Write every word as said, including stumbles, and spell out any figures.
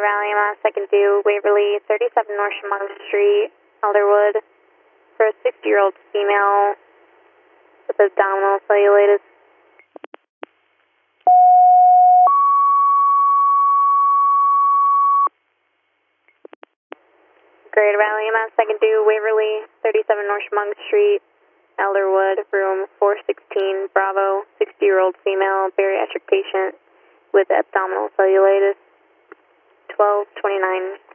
Rally, I'm on second due, Waverly, thirty-seven North Chemung Street, Elderwood, for a sixty-year-old female with abdominal cellulitis. Great Rally, I'm on second due, Waverly, thirty-seven North Chemung Street, Elderwood, room four sixteen, Bravo, sixty-year-old female, bariatric patient with abdominal cellulitis, twelve twenty-nine.